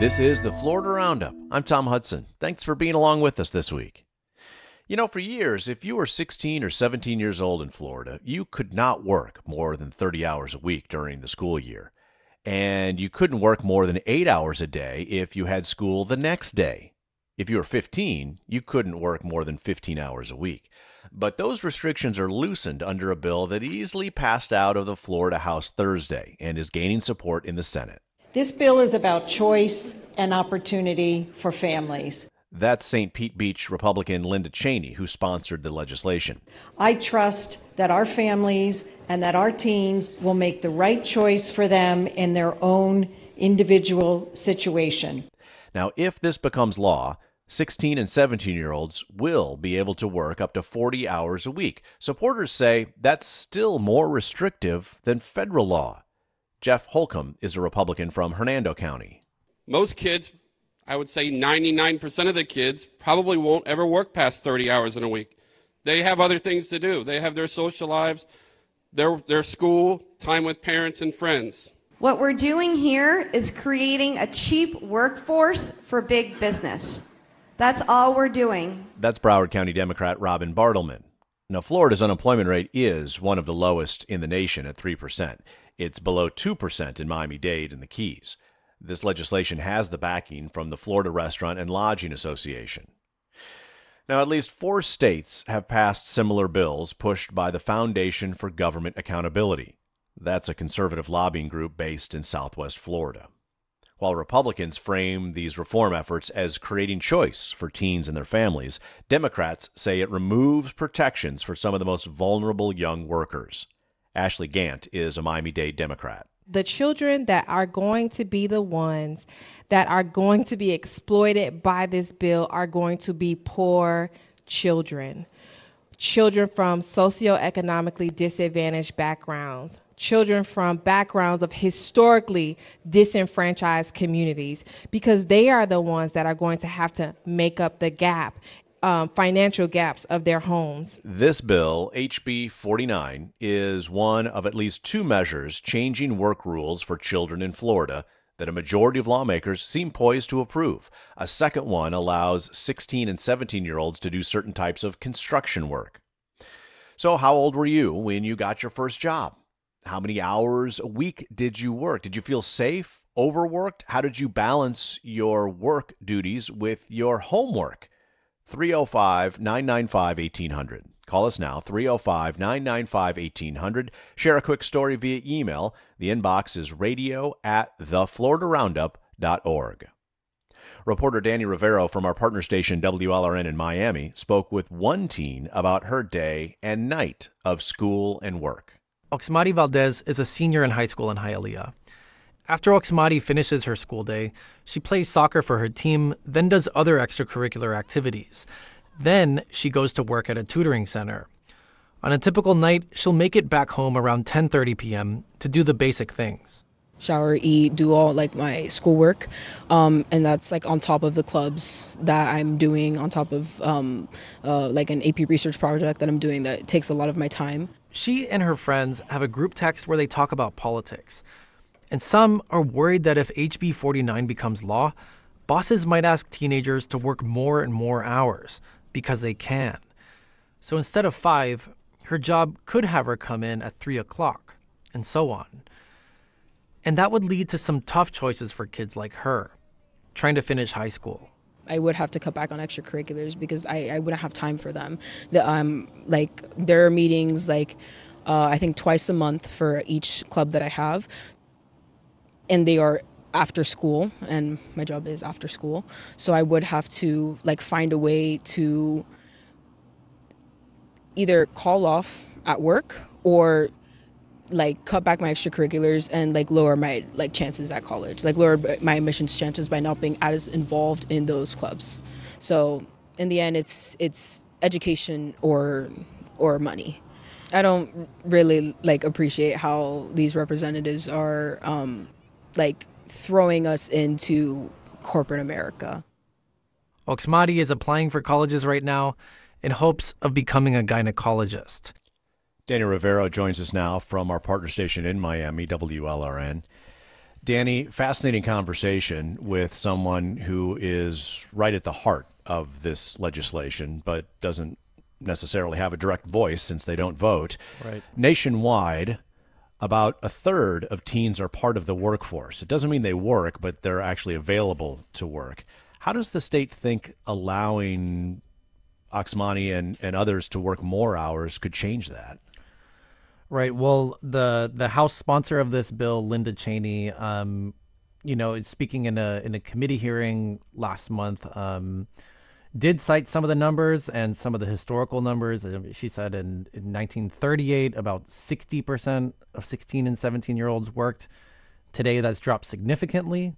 This is the Florida Roundup. I'm Tom Hudson. Thanks for being along with us this week. You know, for years, if you were 16 or 17 years old in Florida, you could not work more than 30 hours a week during the school year. And you couldn't work more than 8 hours a day if you had school the next day. If you were 15, you couldn't work more than 15 hours a week. But those restrictions are loosened under a bill that easily passed out of the Florida House Thursday and is gaining support in the Senate. This bill is about choice and opportunity for families. That's St. Pete Beach Republican Linda Cheney, who sponsored the legislation. I trust that our families and that our teens will make the right choice for them in their own individual situation. Now, if this becomes law, 16 and 17-year-olds will be able to work up to 40 hours a week. Supporters say that's still more restrictive than federal law. Jeff Holcomb is a Republican from Hernando County. Most kids, I would say 99% of the kids, probably won't ever work past 30 hours in a week. They have other things to do. They have their social lives, their school, time with parents and friends. What we're doing here is creating a cheap workforce for big business. That's all we're doing. That's Broward County Democrat Robin Bartleman. Now, Florida's unemployment rate is one of the lowest in the nation at 3%. It's below 2% in Miami-Dade and the Keys. This legislation has the backing from the Florida Restaurant and Lodging Association. Now, at least 4 states have passed similar bills pushed by the Foundation for Government Accountability. That's a conservative lobbying group based in Southwest Florida. While Republicans frame these reform efforts as creating choice for teens and their families, Democrats say it removes protections for some of the most vulnerable young workers. Ashley Gant is a Miami-Dade Democrat. The children that are going to be the ones that are going to be exploited by this bill are going to be poor children. Children from socioeconomically disadvantaged backgrounds. Children from backgrounds of historically disenfranchised communities, because they are the ones that are going to have to make up the gap, financial gaps of their homes. This bill, HB 49, is one of at least 2 measures changing work rules for children in Florida that a majority of lawmakers seem poised to approve. A second one allows 16 and 17-year-olds to do certain types of construction work. So how old were you when you got your first job? How many hours a week did you work? Did you feel safe, overworked? How did you balance your work duties with your homework? 305-995-1800. Call us now, 305-995-1800. Share a quick story via email. The inbox is radio@thefloridaroundup.org. Reporter Danny Rivero from our partner station WLRN in Miami spoke with one teen about her day and night of school and work. Oxmari Valdez is a senior in high school in Hialeah. After Oxmari finishes her school day, she plays soccer for her team, then does other extracurricular activities. Then she goes to work at a tutoring center. On a typical night, she'll make it back home around 10:30 p.m. to do the basic things. Shower, eat, do all like my schoolwork, and that's like on top of the clubs that I'm doing, on top of like an AP research project that I'm doing that takes a lot of my time. She and her friends have a group text where they talk about politics. And some are worried that if HB 49 becomes law, bosses might ask teenagers to work more and more hours because they can. So instead of 5, her job could have her come in at 3 o'clock, and so on. And that would lead to some tough choices for kids like her, trying to finish high school. I would have to cut back on extracurriculars because I wouldn't have time for them. Like there are meetings I think twice a month for each club that I have, and they are after school, and my job is after school. So I would have to find a way to either call off at work or cut back my extracurriculars and lower my chances at college, lower my admissions chances by not being as involved in those clubs. So in the end, it's education or money. I don't really appreciate how these representatives are throwing us into corporate America. Oxmari is applying for colleges right now in hopes of becoming a gynecologist. Danny Rivero joins us now from our partner station in Miami, WLRN. Danny, fascinating conversation with someone who is right at the heart of this legislation, but doesn't necessarily have a direct voice since they don't vote. Right. Nationwide, about a third of teens are part of the workforce. It doesn't mean they work, but they're actually available to work. How does the state think allowing Auxmani and others to work more hours could change that? Right. Well, the House sponsor of this bill, Linda Cheney, is speaking in a committee hearing last month, did cite some of the numbers and some of the historical numbers. She said in 1938, about 60% of 16 and 17-year-olds worked. Today, that's dropped significantly.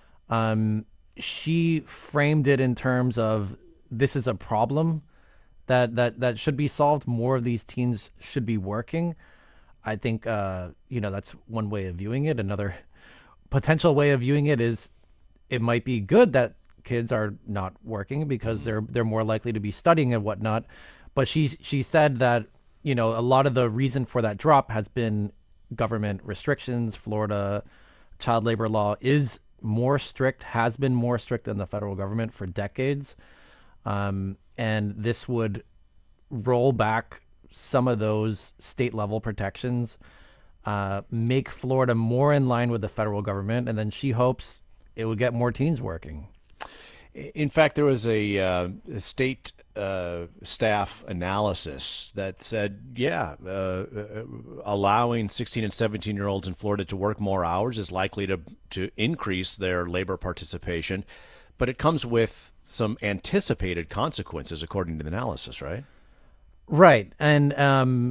She framed it in terms of this is a problem that should be solved. More of these teens should be working. I think, that's one way of viewing it. Another potential way of viewing it is it might be good that kids are not working because they're more likely to be studying and whatnot. But she said that, a lot of the reason for that drop has been government restrictions. Florida child labor law is more strict, has been more strict than the federal government for decades. And this would roll back some of those state level protections, make Florida more in line with the federal government, and then she hopes it would get more teens working. In fact, there was a state staff analysis that said, allowing 16 and 17-year-olds in Florida to work more hours is likely to increase their labor participation, but it comes with some anticipated consequences, according to the analysis, right? Right. And, and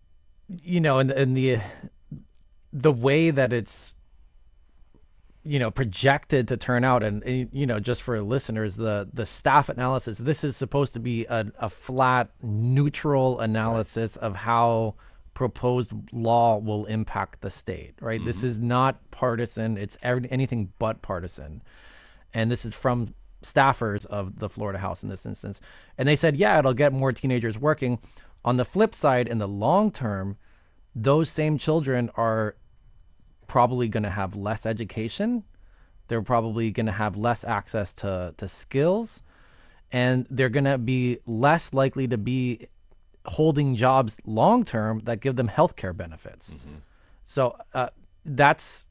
the way that it's, projected to turn out, and, just for listeners, the staff analysis, this is supposed to be a flat, neutral analysis of how proposed law will impact the state, right? Mm-hmm. This is not partisan. It's anything but partisan. And this is from staffers of the Florida House in this instance. And they said, it'll get more teenagers working. On the flip side, in the long term, those same children are probably going to have less education. They're probably going to have less access to skills, and they're going to be less likely to be holding jobs long term that give them healthcare benefits. Mm-hmm. So that's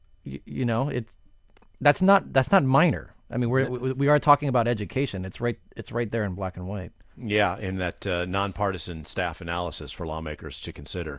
not minor. I mean, we are talking about education. It's right there in black and white. Yeah, in that nonpartisan staff analysis for lawmakers to consider.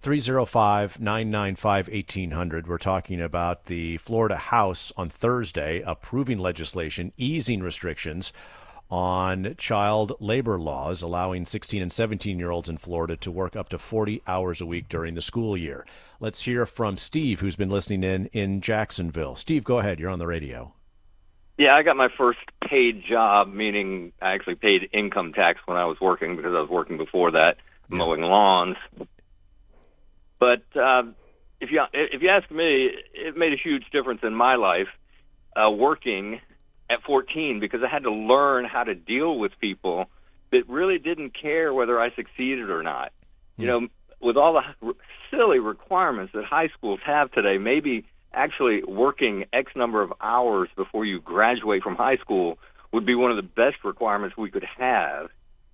305-995-1800. We're talking about the Florida House on Thursday approving legislation easing restrictions on child labor laws, allowing 16 and 17-year-olds in Florida to work up to 40 hours a week during the school year. Let's hear from Steve, who's been listening in Jacksonville. Steve, go ahead. You're on the radio. Yeah, I got my first paid job, meaning I actually paid income tax when I was working because I was working before that, mowing lawns. But if you ask me, it made a huge difference in my life working at 14 because I had to learn how to deal with people that really didn't care whether I succeeded or not. With all the silly requirements that high schools have today, maybe actually working X number of hours before you graduate from high school would be one of the best requirements we could have.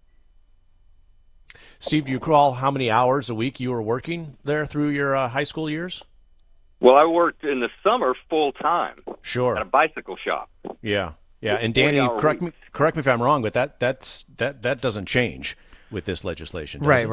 Steve, do you recall how many hours a week you were working there through your high school years? Well, I worked in the summer full time. Sure. At a bicycle shop. Yeah. And Danny, correct me if I'm wrong, but that doesn't change with this legislation. Right.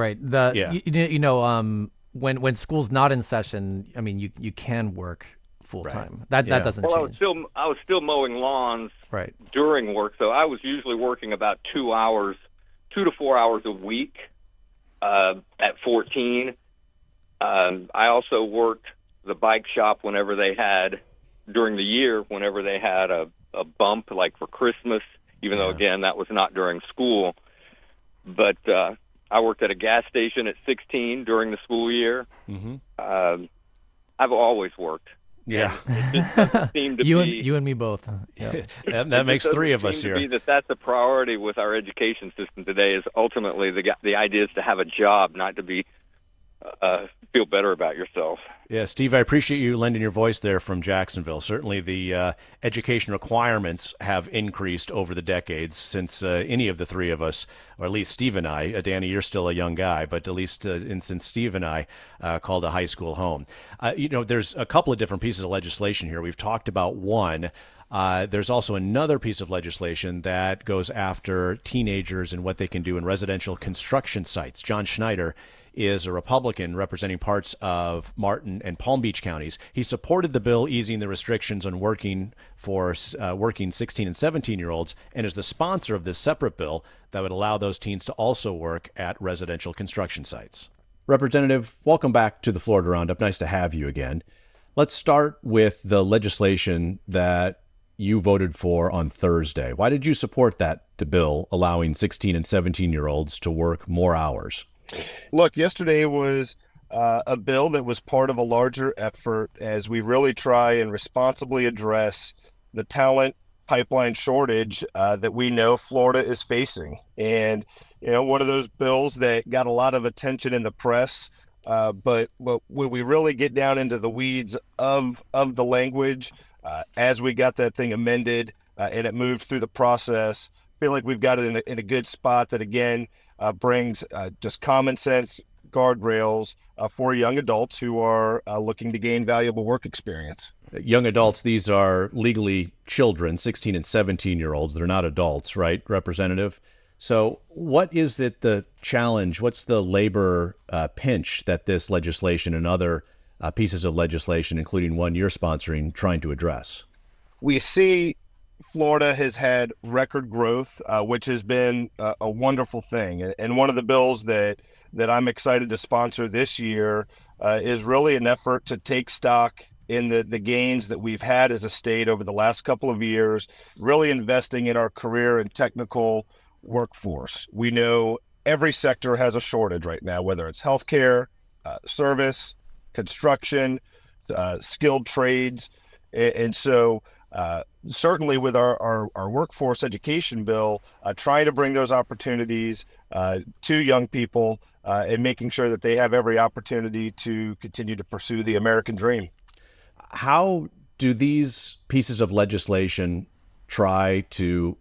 When school's not in session, I mean, you can work full time. That doesn't change. I was still mowing lawns during work, so I was usually working about 2 to 4 hours a week at 14. I also worked the bike shop whenever they had during the year, whenever they had a bump like for Christmas, even though again that was not during school. But I worked at a gas station at 16 during the school year. Mm-hmm. I've always worked. Yeah, it just doesn't seem to you and me both. Yeah. that makes three of us here. That's a priority with our education system today. Is ultimately the idea is to have a job, not to be feel better about yourself. Yeah, Steve, I appreciate you lending your voice there from Jacksonville. Certainly the education requirements have increased over the decades since any of the three of us, or at least Steve and I, Danny, you're still a young guy, but at least since Steve and I called a high school home. There's a couple of different pieces of legislation here. We've talked about one. There's also another piece of legislation that goes after teenagers and what they can do in residential construction sites. John Schneider is a Republican representing parts of Martin and Palm Beach counties. He supported the bill easing the restrictions on working 16 and 17-year-olds and is the sponsor of this separate bill that would allow those teens to also work at residential construction sites. Representative, welcome back to the Florida Roundup. Nice to have you again. Let's start with the legislation that you voted for on Thursday. Why did you support that bill allowing 16 and 17-year-olds to work more hours? Look, yesterday was a bill that was part of a larger effort as we really try and responsibly address the talent pipeline shortage that we know Florida is facing. And, one of those bills that got a lot of attention in the press, but when we really get down into the weeds of the language, as we got that thing amended and it moved through the process, I feel like we've got it in a good spot that, again, brings just common sense guardrails for young adults who are looking to gain valuable work experience. Young adults, these are legally children, 16 and 17-year-olds. They're not adults, right, Representative? So what is it, the challenge? What's the labor pinch that this legislation and other pieces of legislation, including one you're sponsoring, trying to address? We see Florida has had record growth, which has been a wonderful thing. And one of the bills that I'm excited to sponsor this year is really an effort to take stock in the gains that we've had as a state over the last couple of years, really investing in our career and technical workforce. We know every sector has a shortage right now, whether it's healthcare, service, construction, skilled trades. And so certainly with our workforce education bill, trying to bring those opportunities to young people and making sure that they have every opportunity to continue to pursue the American dream. How do these pieces of legislation try to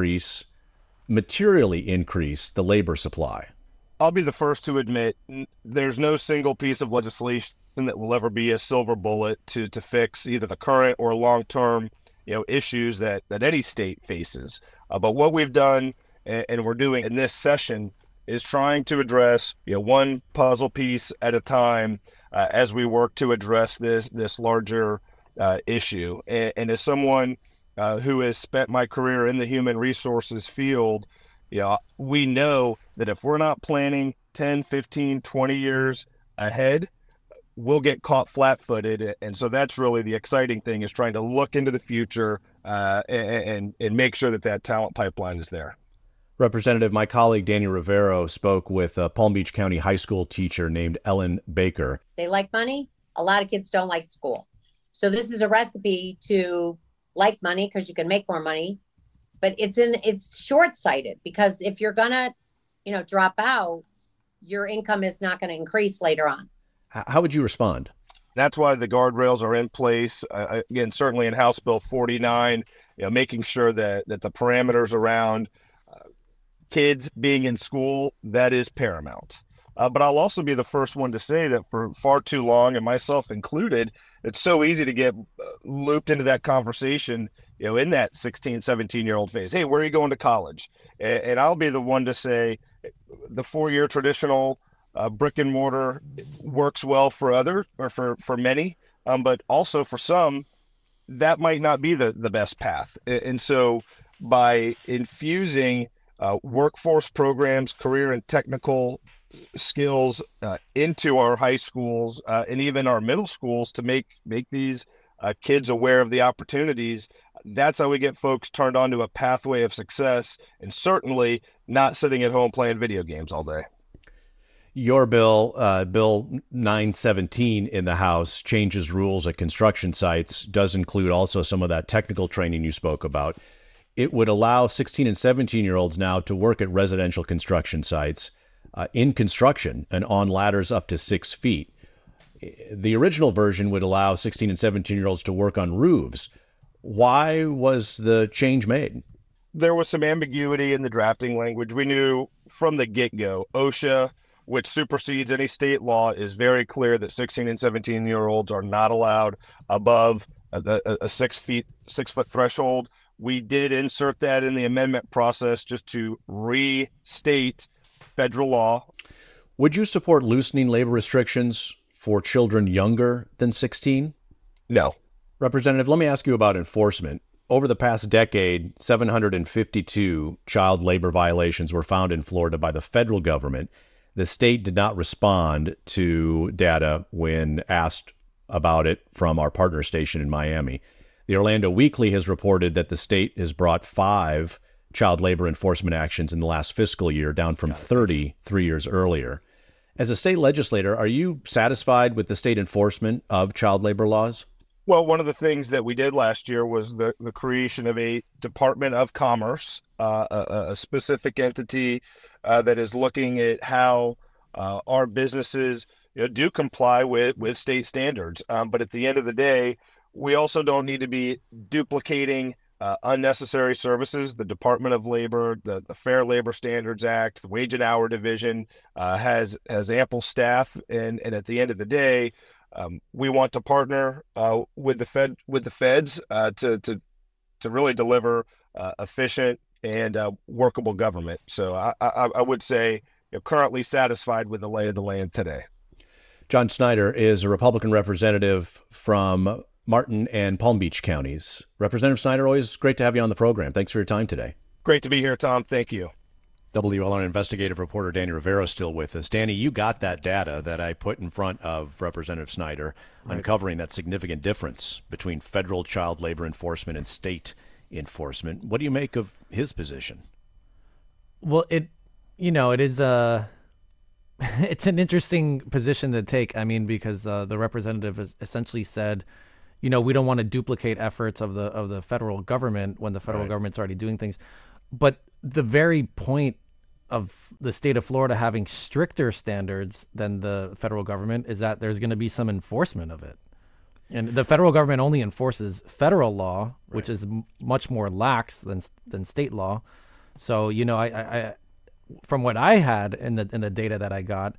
materially increase the labor supply? I'll be the first to admit there's no single piece of legislation that will ever be a silver bullet to fix either the current or long-term issues that any state faces. But what we've done and we're doing in this session is trying to address one puzzle piece at a time as we work to address this larger issue. And as someone who has spent my career in the human resources field, we know that if we're not planning 10, 15, 20 years ahead, we'll get caught flat-footed. And so that's really the exciting thing, is trying to look into the future and make sure that talent pipeline is there. Representative, my colleague Daniel Rivero spoke with a Palm Beach County high school teacher named Ellen Baker. They like money. A lot of kids don't like school. So this is a recipe to like money because you can make more money. But it's short-sighted, because if you're gonna, drop out, your income is not going to increase later on. How would you respond? That's why the guardrails are in place. Again, certainly in House Bill 49, making sure that the parameters around kids being in school, that is paramount. But I'll also be the first one to say that for far too long, and myself included, it's so easy to get looped into that conversation, in that 16, 17-year-old phase. Hey, where are you going to college? And I'll be the one to say the 4-year traditional brick and mortar works well for others, or for many, but also for some, that might not be the best path. And so by infusing workforce programs, career and technical skills into our high schools and even our middle schools to make these kids aware of the opportunities, that's how we get folks turned on to a pathway of success, and certainly not sitting at home playing video games all day. Your bill, Bill 917 in the House, changes rules at construction sites, does include also some of that technical training you spoke about. It would allow 16 and 17-year-olds now to work at residential construction sites. in construction and on ladders up to 6 feet. The original version would allow 16 and 17-year-olds to work on roofs. Why was the change made? There was some ambiguity in the drafting language. We knew from the get-go, OSHA, which supersedes any state law, is very clear that 16 and 17-year-olds are not allowed above a 6 foot threshold. We did insert that in the amendment process just to restate federal law. Would you support loosening labor restrictions for children younger than 16? No. Representative, let me ask you about enforcement. Over the past decade, 752 child labor violations were found in Florida by the federal government. The state did not respond to data when asked about it from our partner station in Miami. The Orlando Weekly has reported that the state has brought 5 child labor enforcement actions in the last fiscal year, down from 30 3 years earlier. As a state legislator, are you satisfied with the state enforcement of child labor laws? Well, one of the things that we did last year was the creation of a Department of Commerce, a specific entity that is looking at how our businesses do comply with state standards. But at the end of the day, we also don't need to be duplicating unnecessary services. The Department of Labor, the Fair Labor Standards Act, the Wage and Hour Division has ample staff, and at the end of the day, we want to partner with the feds to really deliver efficient and workable government. So I would say currently satisfied with the lay of the land today. John Snyder is a Republican representative from Martin and Palm Beach counties. Representative Snyder, always great to have you on the program. Thanks for your time today. Great to be here, Tom. Thank you. WLR investigative reporter Danny Rivera still with us. Danny, you got that data that I put in front of Representative Snyder, right, uncovering that significant difference between federal child labor enforcement and state enforcement. What do you make of his position? Well, it is it's an interesting position to take. I mean, because the representative has essentially said, we don't want to duplicate efforts of the federal government when the federal government's already doing things. But the very point of the state of Florida having stricter standards than the federal government is that there's going to be some enforcement of it. And the federal government only enforces federal law, which is much more lax than state law. So, I from what I had in the data that I got,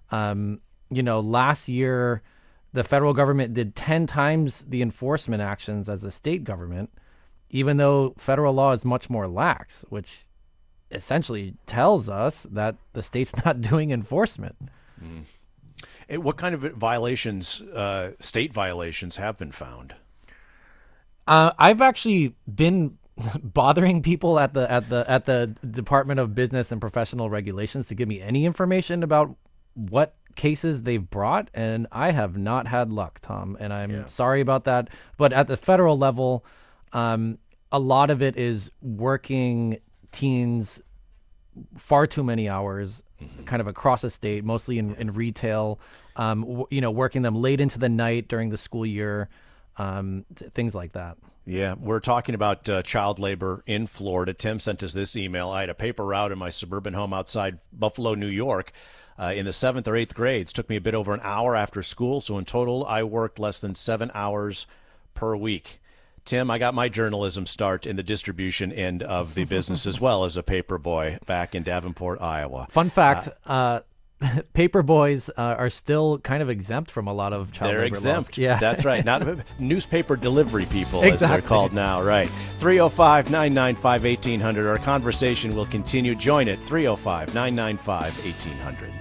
last year the federal government did 10 times the enforcement actions as the state government, even though federal law is much more lax, which essentially tells us that the state's not doing enforcement. What kind of violations, state violations, have been found? I've actually been bothering people at the Department of Business and Professional Regulations to give me any information about what cases they've brought, and I have not had luck, Tom, and I'm sorry about that. But at the federal level, a lot of it is working teens far too many hours, kind of across the state, mostly in retail, working them late into the night during the school year, things like that. Yeah, we're talking about child labor in Florida. Tim sent us this email. I had a paper route in my suburban home outside Buffalo, New York, in the 7th or 8th grades. Took me a bit over an hour after school, so in total I worked less than 7 hours per week. Tim, I got my journalism start in the distribution end of the business as well as a paper boy back in Davenport, Iowa. Fun fact, paper boys are still kind of exempt from a lot of child labor laws. They're exempt. Yeah, that's right. Not newspaper delivery people, as they're called now. Right. 305-995-1800. Our conversation will continue. Join it. 305-995-1800.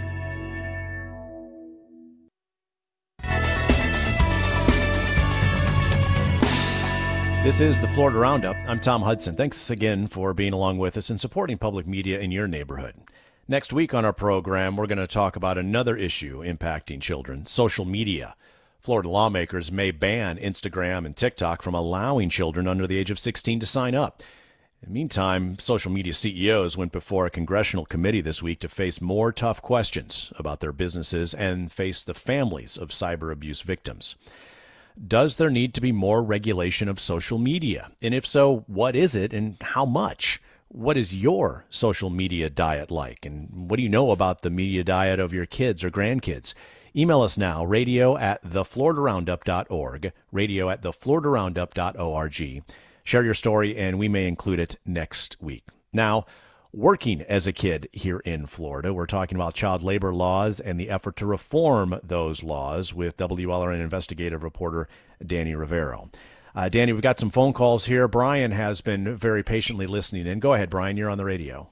This is the Florida Roundup. I'm Tom Hudson. Thanks again for being along with us and supporting public media in your neighborhood. Next week on our program, we're going to talk about another issue impacting children, social media. Florida lawmakers may ban Instagram and TikTok from allowing children under the age of 16 to sign up. In the meantime, social media CEOs went before a congressional committee this week to face more tough questions about their businesses and face the families of cyber abuse victims. Does there need to be more regulation of social media? And if so, what is it and how much? what is your social media diet like? And what do you know about the media diet of your kids or grandkids? Email us now, radio@thefloridaroundup.org, radio@thefloridaroundup.org. Share your story, and we may include it next week. Now, working as a kid here in Florida, we're talking about child labor laws and the effort to reform those laws with WLRN investigative reporter Danny Rivero. Danny, we've got some phone calls here. Brian has been very patiently listening in. Go ahead, Brian. You're on the radio.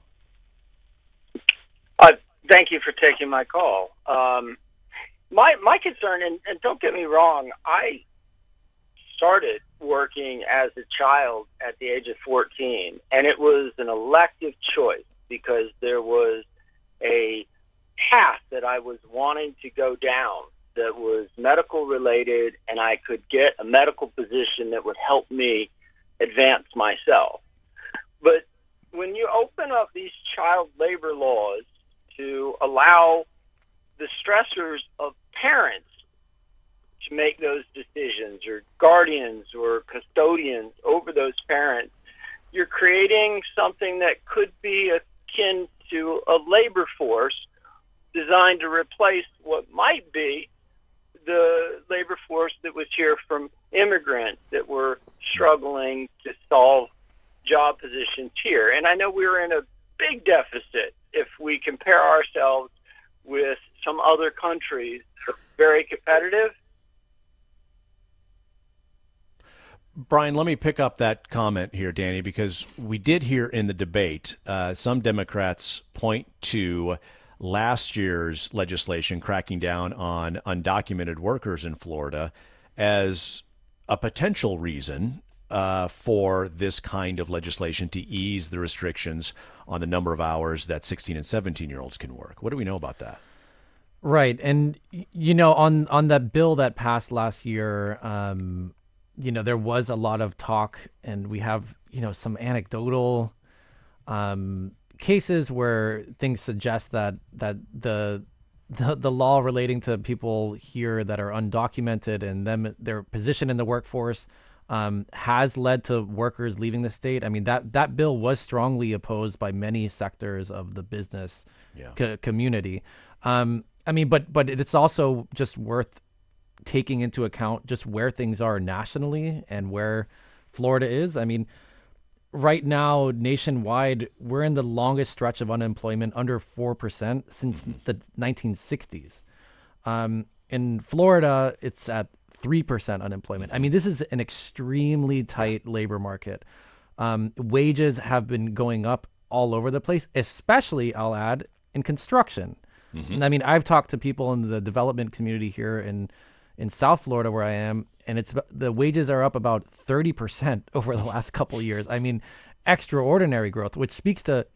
Thank you for taking my call. My concern, and don't get me wrong, I started working as a child at the age of 14, and it was an elective choice because there was a path that I was wanting to go down that was medical related, and I could get a medical position that would help me advance myself. But when you open up these child labor laws to allow the stressors of parents to make those decisions, or guardians or custodians over those parents, you're creating something that could be akin to a labor force designed to replace what might be the labor force that was here from immigrants that were struggling to solve job positions here. And I know we're in a big deficit if we compare ourselves with some other countries that are very competitive. Brian, let me pick up that comment here, Danny, because we did hear in the debate some Democrats point to last year's legislation cracking down on undocumented workers in Florida as a potential reason for this kind of legislation to ease the restrictions on the number of hours that 16 and 17-year-olds can work. What do we know about that? Right. And, on that bill that passed last year, there was a lot of talk, and we have, some anecdotal cases where things suggest that the law relating to people here that are undocumented and their position in the workforce has led to workers leaving the state. I mean, that bill was strongly opposed by many sectors of the business community. But it's also just worth taking into account just where things are nationally and where Florida is. I mean, right now, nationwide, we're in the longest stretch of unemployment, under 4% since the 1960s. In Florida, it's at 3% unemployment. I mean, this is an extremely tight labor market. Wages have been going up all over the place, especially, I'll add, in construction. I mean, I've talked to people in the development community here in South Florida where I am, and the wages are up about 30% over the last couple of years. I mean, extraordinary growth, which speaks to,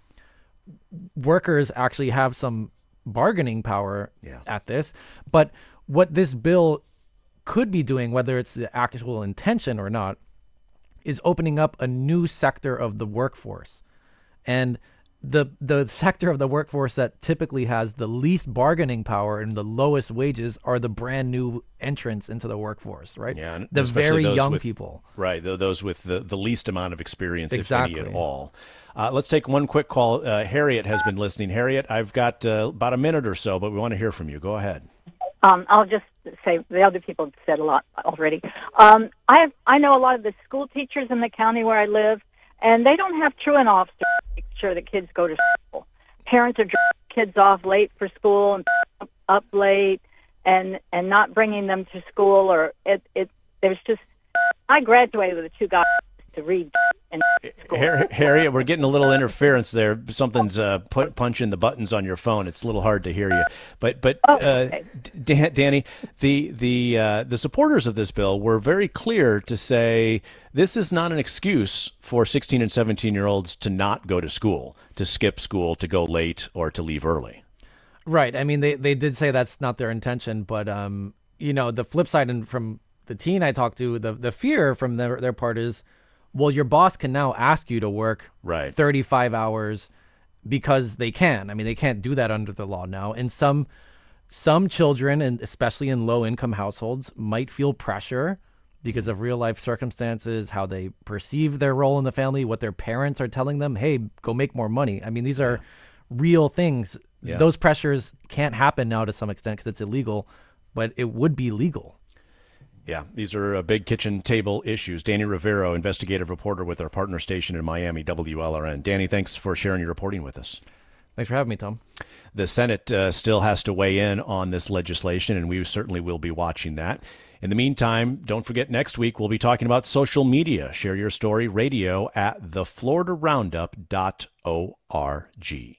workers actually have some bargaining power at this. But what this bill could be doing, whether it's the actual intention or not, is opening up a new sector of the workforce. And the sector of the workforce that typically has the least bargaining power and the lowest wages are the brand new entrants into the workforce, right? Yeah, the very young people. Right, those with the least amount of experience, if any at all. Let's take one quick call. Harriet has been listening. Harriet, I've got about a minute or so, but we want to hear from you. Go ahead. I'll just say the other people have said a lot already. I know a lot of the school teachers in the county where I live, and they don't have truant officers to make sure that kids go to school. Parents are dropping kids off late for school and up late and not bringing them to school. Or there's just, I graduated with 2 guys to read in school. Harriet, we're getting a little interference there. Something's punching the buttons on your phone. It's a little hard to hear you. But okay. Danny, the supporters of this bill were very clear to say this is not an excuse for 16 and 17-year-olds to not go to school, to skip school, to go late, or to leave early. Right. I mean, they did say that's not their intention, but the flip side, and from the teen I talked to, the fear from their part is, well, your boss can now ask you to work 35 hours because they can. I mean, they can't do that under the law now. And some children, and especially in low-income households, might feel pressure because of real life circumstances, how they perceive their role in the family, what their parents are telling them, hey, go make more money. I mean, these are real things. Yeah. Those pressures can't happen now to some extent because it's illegal, but it would be legal. Yeah, these are big kitchen table issues. Danny Rivero, investigative reporter with our partner station in Miami, WLRN. Danny, thanks for sharing your reporting with us. Thanks for having me, Tom. The Senate still has to weigh in on this legislation, and we certainly will be watching that. In the meantime, don't forget next week we'll be talking about social media. Share your story, radio at thefloridaroundup.org.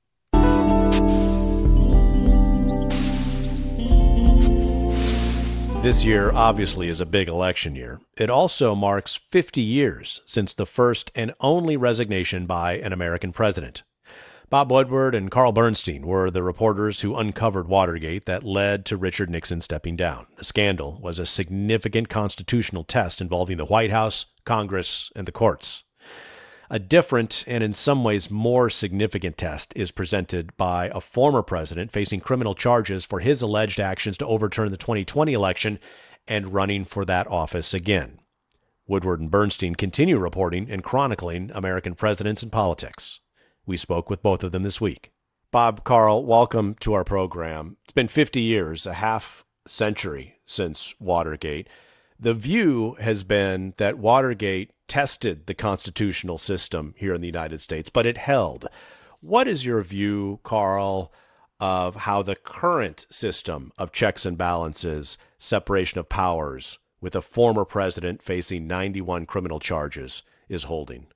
This year obviously is a big election year. It also marks 50 years since the first and only resignation by an American president. Bob Woodward and Carl Bernstein were the reporters who uncovered Watergate that led to Richard Nixon stepping down. The scandal was a significant constitutional test involving the White House, Congress, and the courts. A different and in some ways more significant test is presented by a former president facing criminal charges for his alleged actions to overturn the 2020 election and running for that office again. Woodward and Bernstein continue reporting and chronicling American presidents and politics. We spoke with both of them this week. Bob, Carl, welcome to our program. It's been 50 years, a half century since Watergate. The view has been that Watergate tested the constitutional system here in the United States, but it held. What is your view, Carl, of how the current system of checks and balances, separation of powers, with a former president facing 91 criminal charges, is holding?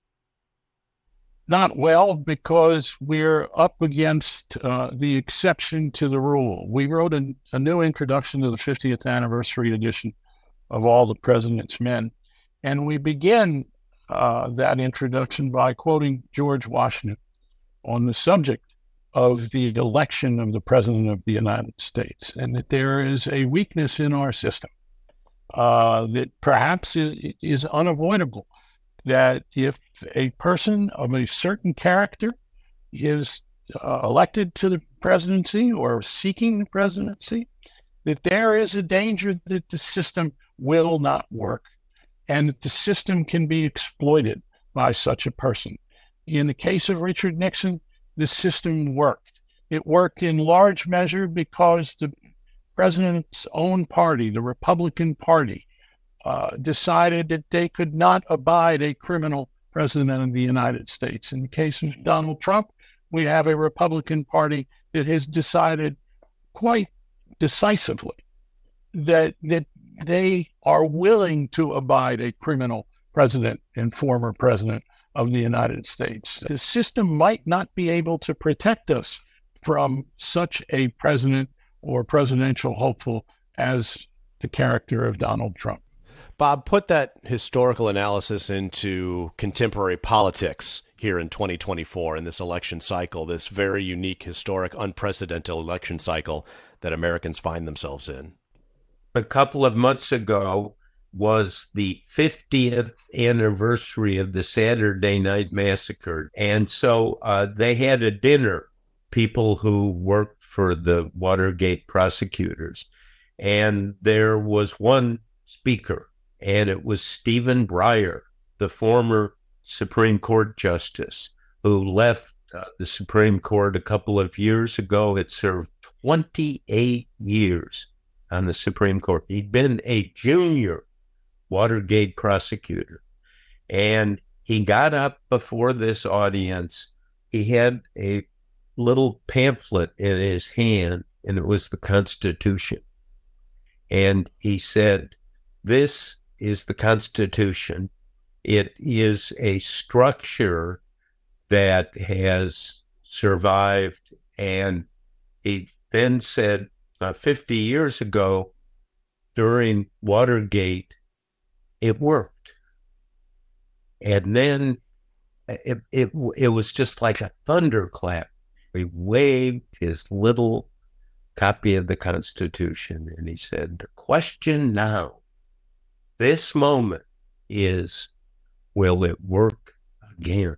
Not well, because we're up against the exception to the rule. We wrote a new introduction to the 50th anniversary edition of All the President's Men. And we begin that introduction by quoting George Washington on the subject of the election of the President of the United States, and that there is a weakness in our system that perhaps is unavoidable, that if a person of a certain character is elected to the presidency or seeking the presidency, that there is a danger that the system will not work, and that the system can be exploited by such a person. In the case of Richard Nixon, the system worked. It worked in large measure because the president's own party, the Republican Party, decided that they could not abide a criminal president of the United States. In the case of Donald Trump, we have a Republican Party that has decided quite decisively that they are willing to abide a criminal president and former president of the United States. The system might not be able to protect us from such a president or presidential hopeful as the character of Donald Trump. Bob, put that historical analysis into contemporary politics here in 2024 in this election cycle, this very unique, historic, unprecedented election cycle that Americans find themselves in. A couple of months ago was the 50th anniversary of the Saturday Night Massacre. And so they had a dinner, people who worked for the Watergate prosecutors. And there was one speaker, and it was Stephen Breyer, the former Supreme Court justice, who left the Supreme Court a couple of years ago. It served 28 years on the Supreme Court. He'd been a junior Watergate prosecutor. And he got up before this audience. He had a little pamphlet in his hand, and it was the Constitution. And he said, "This is the Constitution. It is a structure that has survived." And he then said, 50 years ago, during Watergate, it worked. And then it was just like a thunderclap. He waved his little copy of the Constitution, and he said, "The question now, this moment, is, will it work again?"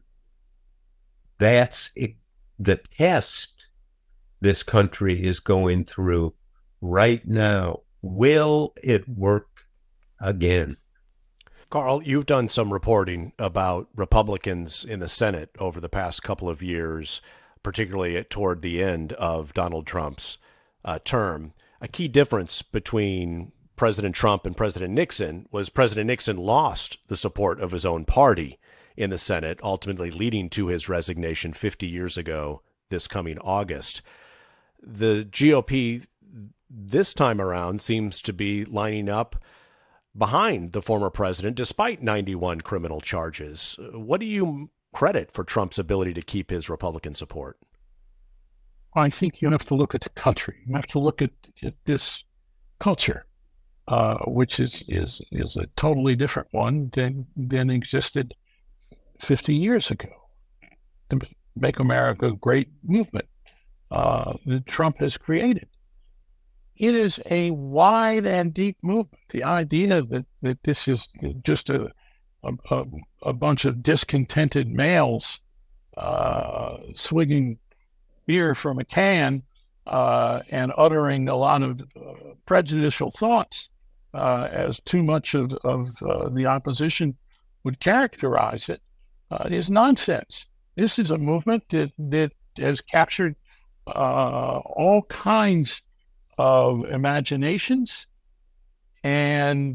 That's the test this country is going through right now. Will it work again. Carl, you've done some reporting about Republicans in the Senate over the past couple of years, particularly toward the end of Donald Trump's term. A key difference between President Trump and President Nixon was President Nixon lost the support of his own party in the Senate, ultimately leading to his resignation 50 years ago this coming August. The GOP this time around seems to be lining up behind the former president despite 91 criminal charges. What do you credit for Trump's ability to keep his Republican support? I think you have to look at the country. You have to look at this culture, which is a totally different one than existed 50 years ago. The Make America Great movement that Trump has created. It is a wide and deep movement. The idea that this is just a bunch of discontented males swigging beer from a can and uttering a lot of prejudicial thoughts, as too much of the opposition would characterize it, is nonsense. This is a movement that has captured all kinds of imaginations and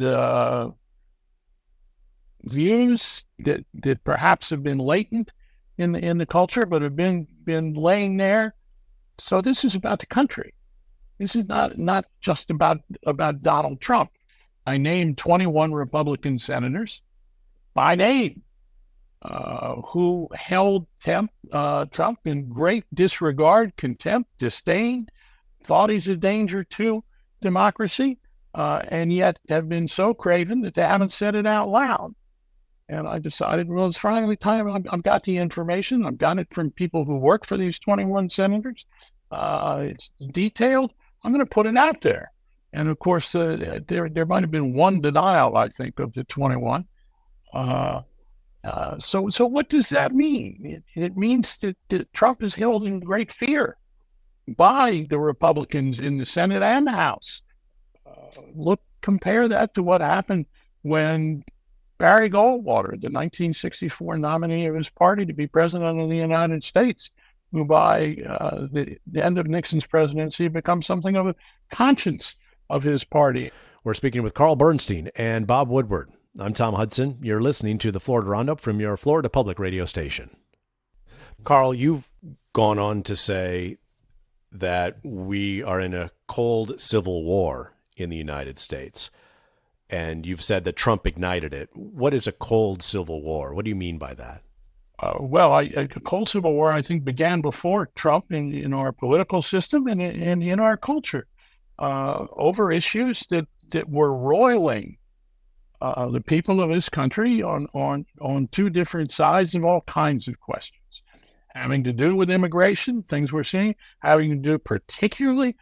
views that perhaps have been latent in the culture, but have been laying there. So this is about the country. This is not just about Donald Trump. I named 21 Republican senators by name who held Trump in great disregard, contempt, disdain, thought he's a danger to democracy, and yet have been so craven that they haven't said it out loud. And I decided, well, it's finally time. I've got the information. I've got it from people who work for these 21 senators. It's detailed. I'm going to put it out there. And of course, there might have been one denial, I think, of the 21. So what does that mean? It means that Trump is held in great fear by the Republicans in the Senate and the House. Compare that to what happened when Barry Goldwater, the 1964 nominee of his party to be president of the United States, who by the end of Nixon's presidency becomes something of a conscience of his party. We're speaking with Carl Bernstein and Bob Woodward. I'm Tom Hudson. You're listening to the Florida Roundup from your Florida Public Radio station. Carl, you've gone on to say that we are in a cold civil war in the United States, and you've said that Trump ignited it. What is a cold civil war? What do you mean by that? A cold civil war, I think, began before Trump in our political system and in our culture over issues that were roiling the people of this country on two different sides of all kinds of questions, having to do with immigration, things we're seeing, having to do particularly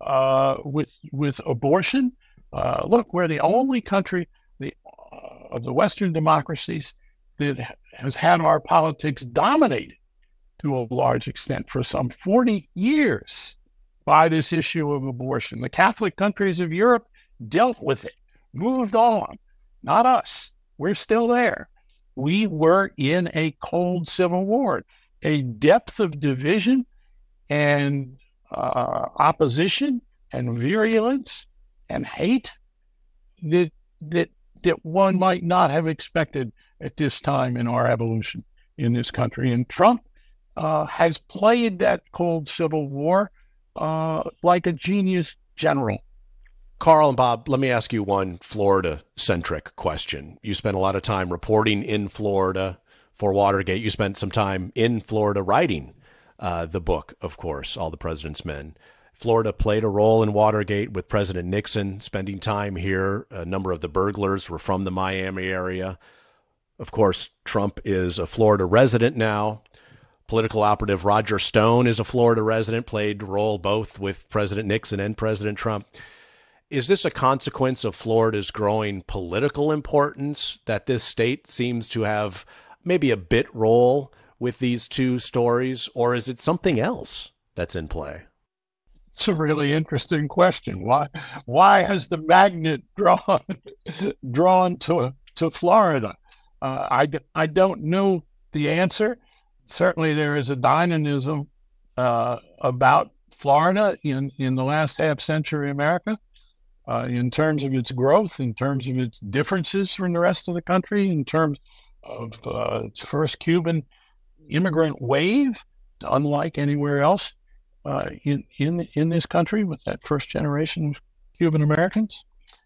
with abortion. Look, we're the only country of the Western democracies that has had our politics dominated to a large extent for some 40 years by this issue of abortion. The Catholic countries of Europe dealt with it, moved on. Not us. We're still there. We were in a cold civil war, a depth of division and opposition and virulence and hate that one might not have expected at this time in our evolution in this country. And Trump has played that cold civil war like a genius general. Carl and Bob, let me ask you one Florida-centric question. You spent a lot of time reporting in Florida for Watergate. You spent some time in Florida writing the book, of course, All the President's Men. Florida played a role in Watergate with President Nixon spending time here. A number of the burglars were from the Miami area. Of course, Trump is a Florida resident now. Political operative Roger Stone is a Florida resident, played a role both with President Nixon and President Trump. Is this a consequence of Florida's growing political importance, that this state seems to have maybe a bit role with these two stories, or is it something else that's in play? It's a really interesting question. Why has the magnet drawn to Florida? I don't know the answer. Certainly, there is a dynamism about Florida in the last half century America, in terms of its growth, in terms of its differences from the rest of the country, in terms of its first Cuban immigrant wave, unlike anywhere else in this country with that first generation of Cuban Americans.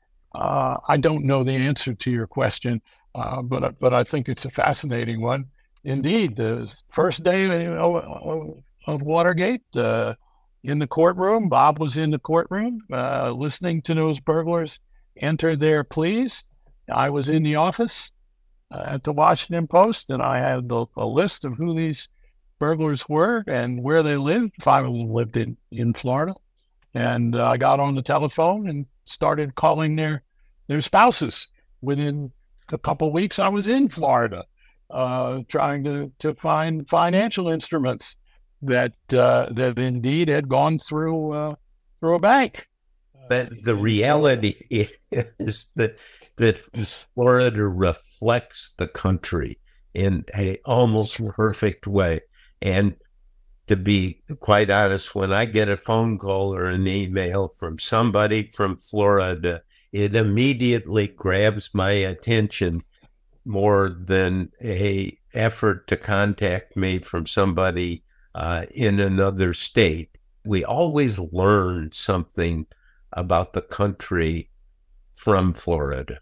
I don't know the answer to your question, but I think it's a fascinating one. Indeed, the first day of Watergate, in the courtroom, Bob was in the courtroom listening to those burglars enter their pleas. I was in the office at the Washington Post, and I had a list of who these burglars were and where they lived. 5 of them lived in Florida. And I got on the telephone and started calling their spouses. Within a couple of weeks, I was in Florida trying to find financial instruments that indeed had gone through a bank. But the reality is that Florida reflects the country in an almost perfect way. And to be quite honest, when I get a phone call or an email from somebody from Florida, it immediately grabs my attention more than an effort to contact me from somebody in another state. We always learn something about the country from Florida.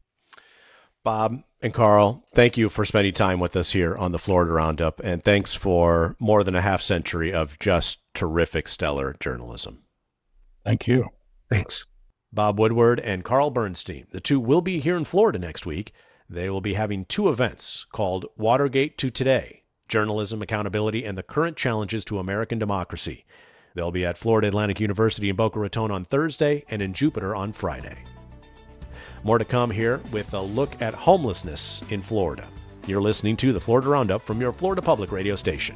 Bob and Carl, thank you for spending time with us here on the Florida Roundup, and thanks for more than a half century of just terrific, stellar journalism. Thank you. Thanks. Bob Woodward and Carl Bernstein, the two will be here in Florida next week. They will be having 2 events called Watergate to Today, Journalism, Accountability, and the Current Challenges to American Democracy. They'll be at Florida Atlantic University in Boca Raton on Thursday and in Jupiter on Friday. More to come here with a look at homelessness in Florida. You're listening to the Florida Roundup from your Florida Public Radio station.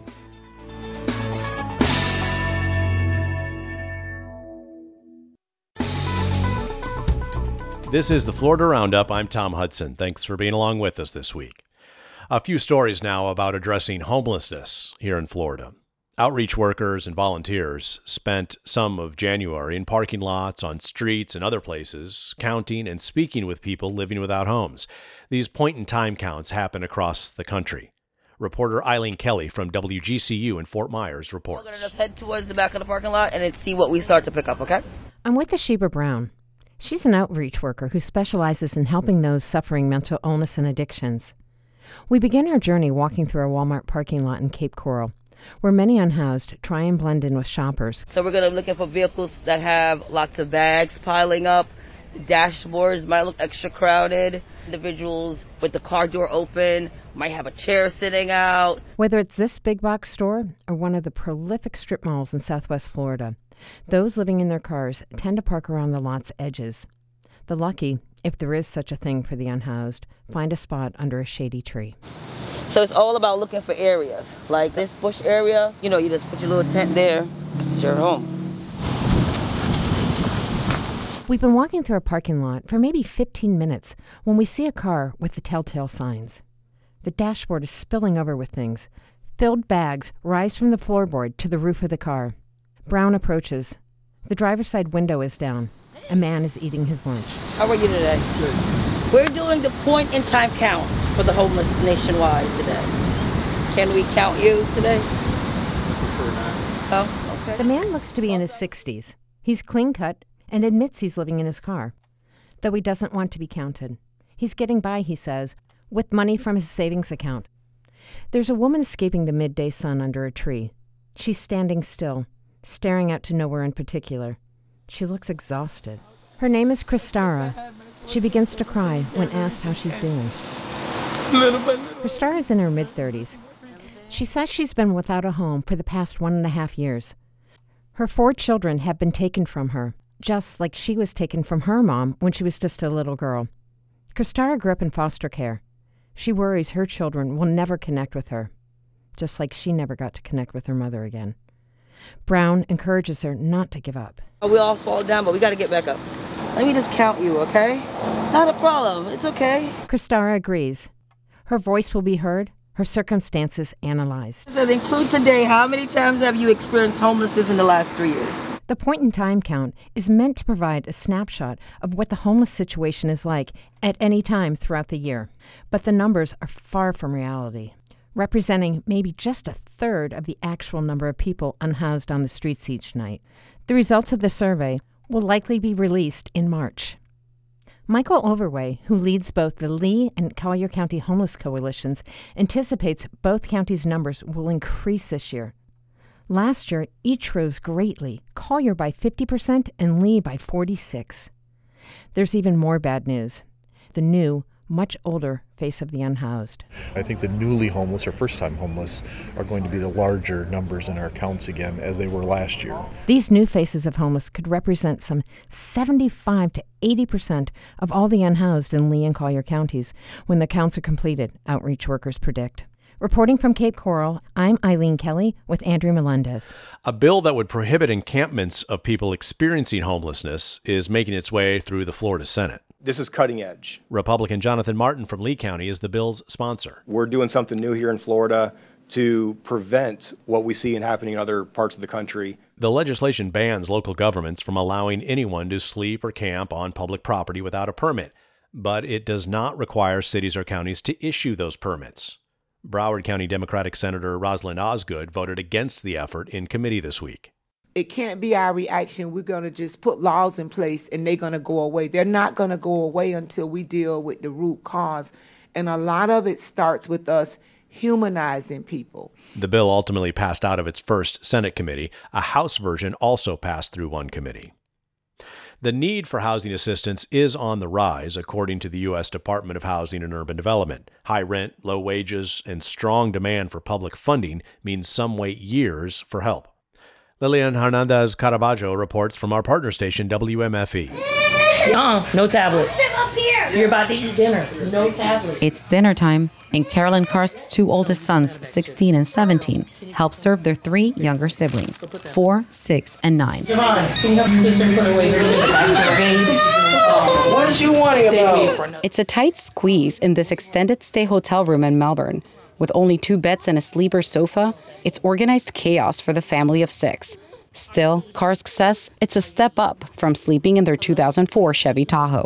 This is the Florida Roundup. I'm Tom Hudson. Thanks for being along with us this week. A few stories now about addressing homelessness here in Florida. Outreach workers and volunteers spent some of January in parking lots, on streets, and other places, counting and speaking with people living without homes. These point-in-time counts happen across the country. Reporter Eileen Kelly from WGCU in Fort Myers reports. We're going to just head towards the back of the parking lot and then see what we start to pick up, okay? I'm with Asheba Brown. She's an outreach worker who specializes in helping those suffering mental illness and addictions. We begin our journey walking through a Walmart parking lot in Cape Coral, where many unhoused try and blend in with shoppers. So we're going to be looking for vehicles that have lots of bags piling up. Dashboards might look extra crowded. Individuals with the car door open might have a chair sitting out. Whether it's this big box store or one of the prolific strip malls in Southwest Florida, those living in their cars tend to park around the lot's edges. The lucky, if there is such a thing for the unhoused, find a spot under a shady tree. So it's all about looking for areas. Like this bush area, you just put your little tent there. It's your home. We've been walking through a parking lot for maybe 15 minutes when we see a car with the telltale signs. The dashboard is spilling over with things. Filled bags rise from the floorboard to the roof of the car. Brown approaches. The driver's side window is down. A man is eating his lunch. How are you today? Good. We're doing the point-in-time count for the homeless nationwide today. Can we count you today? Oh, okay. The man looks to be in his 60s. He's clean-cut and admits he's living in his car, though he doesn't want to be counted. He's getting by, he says, with money from his savings account. There's a woman escaping the midday sun under a tree. She's standing still, staring out to nowhere in particular. She looks exhausted. Her name is Kristara. She begins to cry when asked how she's doing. Kristara is in her mid-30s. She says she's been without a home for the past 1.5 years. Her 4 children have been taken from her, just like she was taken from her mom when she was just a little girl. Kristara grew up in foster care. She worries her children will never connect with her, just like she never got to connect with her mother again. Brown encourages her not to give up. We all fall down, but we got to get back up. Let me just count you, okay? Not a problem. It's okay. Kristara agrees. Her voice will be heard, her circumstances analyzed. Does it include today? How many times have you experienced homelessness in the last 3 years? The point-in-time count is meant to provide a snapshot of what the homeless situation is like at any time throughout the year. But the numbers are far from reality, representing maybe just a third of the actual number of people unhoused on the streets each night. The results of the survey will likely be released in March. Michael Overway, who leads both the Lee and Collier County Homeless Coalitions, anticipates both counties' numbers will increase this year. Last year, each rose greatly, Collier by 50% and Lee by 46%. There's even more bad news. The new, much older face of the unhoused. I think the newly homeless or first-time homeless are going to be the larger numbers in our counts again as they were last year. These new faces of homeless could represent some 75 to 80% of all the unhoused in Lee and Collier counties when the counts are completed, outreach workers predict. Reporting from Cape Coral, I'm Eileen Kelly with Andrew Melendez. A bill that would prohibit encampments of people experiencing homelessness is making its way through the Florida Senate. This is cutting edge. Republican Jonathan Martin from Lee County is the bill's sponsor. We're doing something new here in Florida to prevent what we see happening in other parts of the country. The legislation bans local governments from allowing anyone to sleep or camp on public property without a permit, but it does not require cities or counties to issue those permits. Broward County Democratic Senator Rosalind Osgood voted against the effort in committee this week. It can't be our reaction. We're going to just put laws in place and they're going to go away. They're not going to go away until we deal with the root cause. And a lot of it starts with us humanizing people. The bill ultimately passed out of its first Senate committee. A House version also passed through one committee. The need for housing assistance is on the rise, according to the U.S. Department of Housing and Urban Development. High rent, low wages, and strong demand for public funding means some wait years for help. Lilian Hernandez Caraballo reports from our partner station, WMFE. No tablets. You're about to eat dinner. No tablets. It's dinner time, and Carolyn Karsk's two oldest sons, 16 and 17, help serve their three younger siblings, 4, 6, and 9. Javon, can you help your sister put away her What is you wanting about? It's a tight squeeze in this extended stay hotel room in Melbourne. With only 2 beds and a sleeper sofa, it's organized chaos for the family of 6. Still, Karsk says it's a step up from sleeping in their 2004 Chevy Tahoe.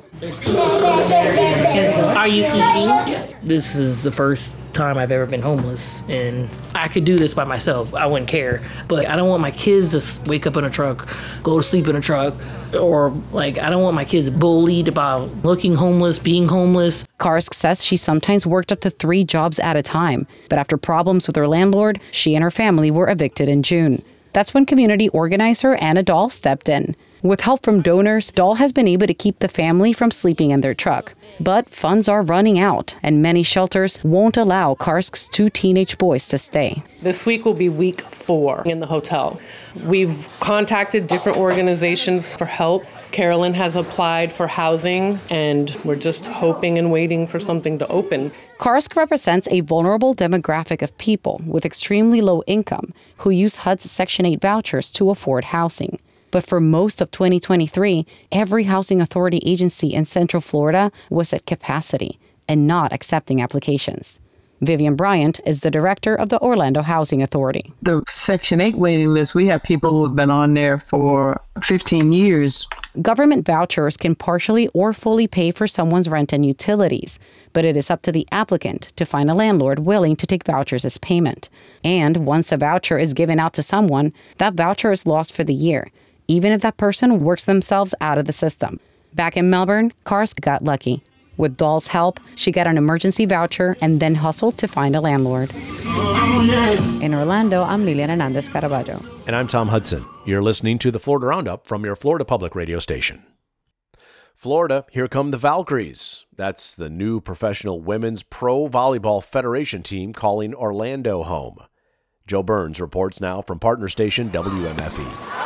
Are you eating? This is the first time I've ever been homeless, and I could do this by myself. I wouldn't care. But I don't want my kids to wake up in a truck, go to sleep in a truck, or I don't want my kids bullied about looking homeless, being homeless. Karsk says she sometimes worked up to 3 jobs at a time, but after problems with her landlord, she and her family were evicted in June. That's when community organizer Anna Dahl stepped in. With help from donors, Dahl has been able to keep the family from sleeping in their truck. But funds are running out, and many shelters won't allow Karsk's 2 teenage boys to stay. This week will be week 4 in the hotel. We've contacted different organizations for help. Carolyn has applied for housing, and we're just hoping and waiting for something to open. Karsk represents a vulnerable demographic of people with extremely low income who use HUD's Section 8 vouchers to afford housing. But for most of 2023, every housing authority agency in Central Florida was at capacity and not accepting applications. Vivian Bryant is the director of the Orlando Housing Authority. The Section 8 waiting list, we have people who have been on there for 15 years. Government vouchers can partially or fully pay for someone's rent and utilities, but it is up to the applicant to find a landlord willing to take vouchers as payment. And once a voucher is given out to someone, that voucher is lost for the year, even if that person works themselves out of the system. Back in Melbourne, Karsk got lucky. With Dahl's help, she got an emergency voucher and then hustled to find a landlord. In Orlando, I'm Lilian Hernandez Caraballo. And I'm Tom Hudson. You're listening to the Florida Roundup from your Florida Public Radio station. Florida, here come the Valkyries. That's the new professional women's pro volleyball federation team calling Orlando home. Joe Burns reports now from partner station WMFE.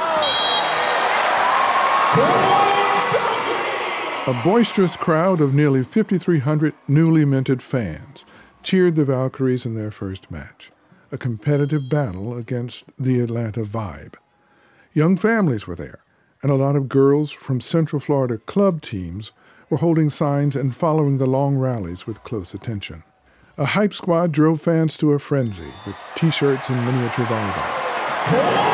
A boisterous crowd of nearly 5,300 newly minted fans cheered the Valkyries in their first match. a competitive battle against the Atlanta vibe. Young families were there, and a lot of girls from Central Florida club teams were holding signs and following the long rallies with close attention. A hype squad drove fans to a frenzy with T-shirts and miniature volleyball.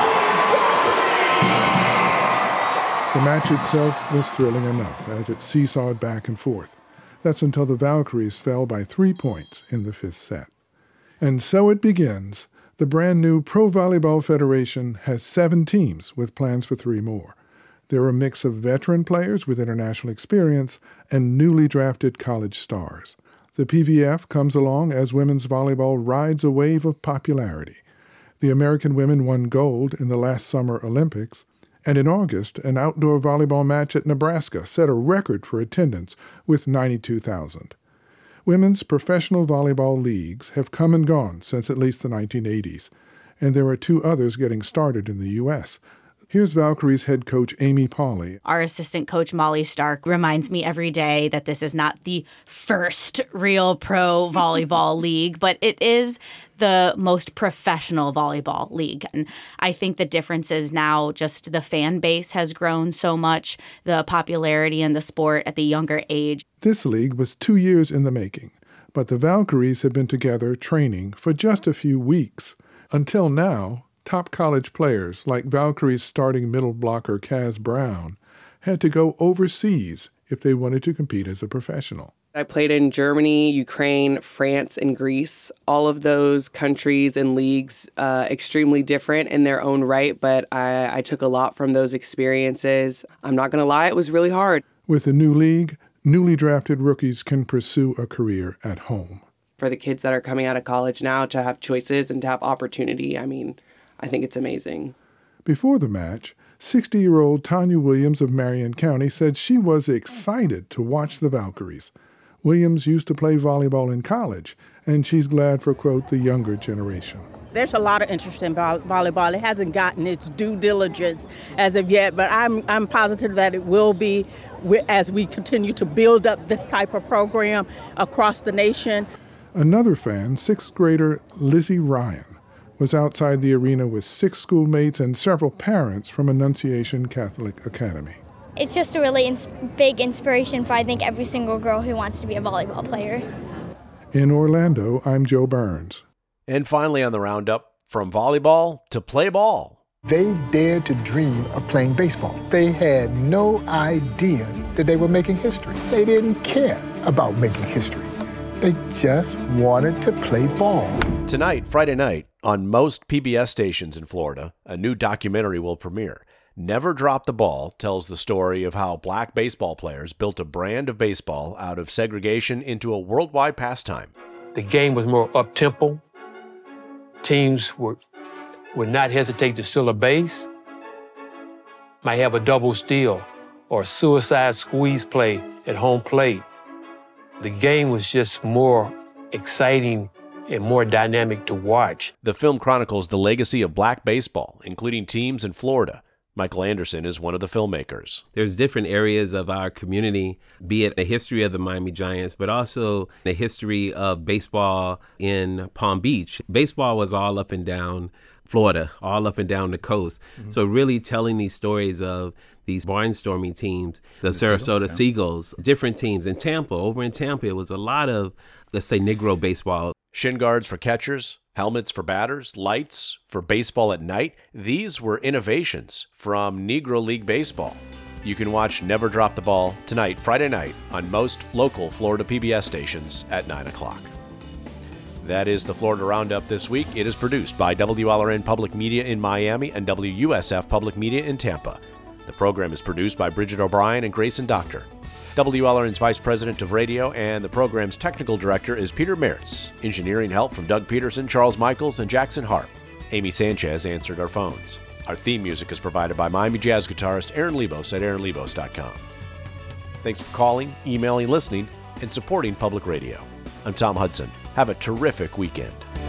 The match itself was thrilling enough as it seesawed back and forth. That's until the Valkyries fell by 3 points in the fifth set. And so it begins. The brand new Pro Volleyball Federation has 7 teams with plans for 3 more. They're a mix of veteran players with international experience and newly drafted college stars. The PVF comes along as women's volleyball rides a wave of popularity. The American women won gold in the last Summer Olympics, and in August, an outdoor volleyball match at Nebraska set a record for attendance with 92,000. Women's professional volleyball leagues have come and gone since at least the 1980s, and there are 2 others getting started in the U.S. Here's Valkyries head coach Amy Pauley. Our assistant coach Molly Stark reminds me every day that this is not the first real pro volleyball league, but it is the most professional volleyball league. And I think the difference is now just the fan base has grown so much, the popularity in the sport at the younger age. This league was 2 years in the making, but the Valkyries have been together training for just a few weeks. Until now, top college players like Valkyries starting middle blocker Kaz Brown had to go overseas if they wanted to compete as a professional. I played in Germany, Ukraine, France, and Greece. All of those countries and leagues extremely different in their own right, but I took a lot from those experiences. I'm not going to lie, it was really hard. With the new league, newly drafted rookies can pursue a career at home. For the kids that are coming out of college now to have choices and to have opportunity, I think it's amazing. Before the match, 60-year-old Tanya Williams of Marion County said she was excited to watch the Valkyries. Williams used to play volleyball in college, and she's glad for, quote, the younger generation. There's a lot of interest in volleyball. It hasn't gotten its due diligence as of yet, but I'm positive that it will be as we continue to build up this type of program across the nation. Another fan, 6th grader Lizzie Ryan, was outside the arena with 6 schoolmates and several parents from Annunciation Catholic Academy. It's just a really big inspiration for, I think, every single girl who wants to be a volleyball player. In Orlando, I'm Joe Burns. And finally on the roundup, from volleyball to play ball. They dared to dream of playing baseball. They had no idea that they were making history. They didn't care about making history. They just wanted to play ball. Tonight, Friday night, on most PBS stations in Florida, a new documentary will premiere. Never Drop the Ball tells the story of how black baseball players built a brand of baseball out of segregation into a worldwide pastime. The game was more up-tempo. Teams would not hesitate to steal a base, might have a double steal or a suicide squeeze play at home plate. The game was just more exciting and more dynamic to watch. The film chronicles the legacy of black baseball, including teams in Florida. Michael Anderson is one of the filmmakers. There's different areas of our community, be it a history of the Miami Giants, but also a history of baseball in Palm Beach. Baseball was all up and down Florida, all up and down the coast. Mm-hmm. So really telling these stories of these barnstorming teams, the Sarasota Seagulls, different teams. In Tampa, over in Tampa, it was a lot of, let's say, Negro baseball. Shin guards for catchers, helmets for batters, lights for baseball at night. These were innovations from Negro League Baseball. You can watch Never Drop the Ball tonight, Friday night, on most local Florida PBS stations at 9 o'clock. That is the Florida Roundup this week. It is produced by WLRN Public Media in Miami and WUSF Public Media in Tampa. The program is produced by Bridget O'Brien and Grayson Doctor. WLRN's Vice President of Radio and the program's Technical Director is Peter Mertz. Engineering help from Doug Peterson, Charles Michaels, and Jackson Harp. Amy Sanchez answered our phones. Our theme music is provided by Miami Jazz guitarist Aaron Lebos at aaronlebos.com. Thanks for calling, emailing, listening, and supporting public radio. I'm Tom Hudson. Have a terrific weekend.